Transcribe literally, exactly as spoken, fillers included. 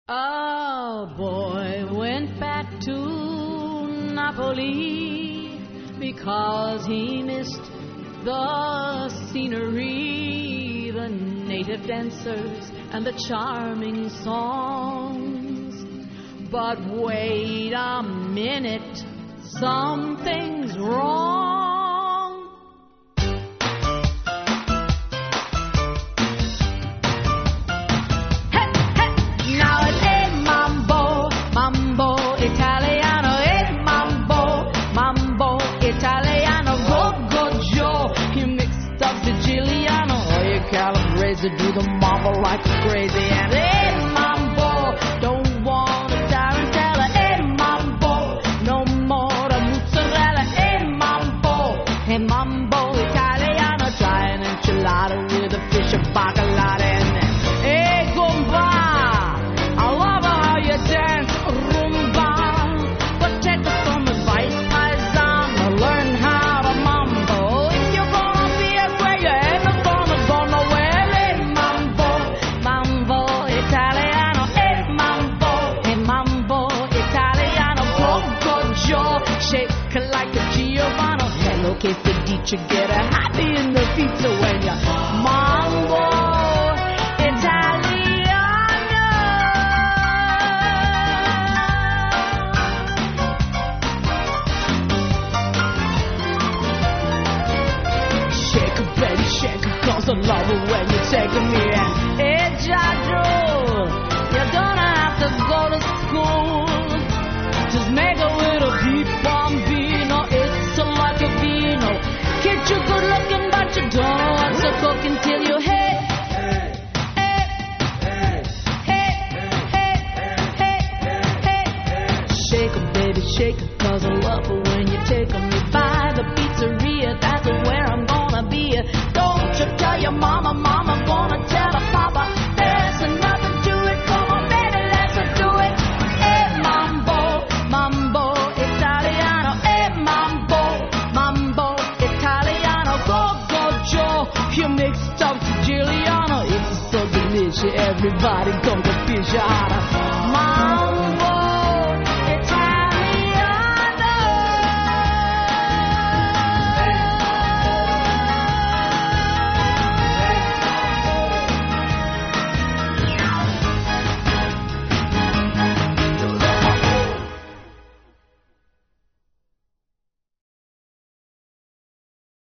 A boy went back to Napoli because he missed the scenery, the native dancers, and the charming songs. But wait a minute, something's wrong. To do the mambo like crazy, and hey mambo, don't want a tarantella. Hey mambo, no more the mozzarella. Hey mambo, hey mambo Italiano, try an enchilada with a fish and bacalao. And then hey gumba, I love how you dance rumba, but take some advice, paisano, learn how to mambo. If you're gonna be a great, you ain't gonna go nowhere. Shake like a Giovanni. Hello, che felice, get a happy in the pizza when you mambo Italiano. Shake it, baby, shake it, cause I love it when you take me in. Hey, Giorgio, you don't have to go to school. Just make a little beef bambino, it's a like a vino. Kid, you're good looking, but you don't know what to cook until you hey, hey, hey, hey, hey, hey, hey, hey. Shake 'em, baby, shake it, cause I love it when you take 'em. You buy the pizzeria, that's where I'm gonna be. Don't you tell your mama, mama, gonna tell her papa. There's nothing to it, come on, baby, let's do it. Hey, mambo. Mambo Italiano, eh mambo, mambo Italiano, go go Joe, you make stuff to Giuliano, it's so delicious, everybody gonna fish out.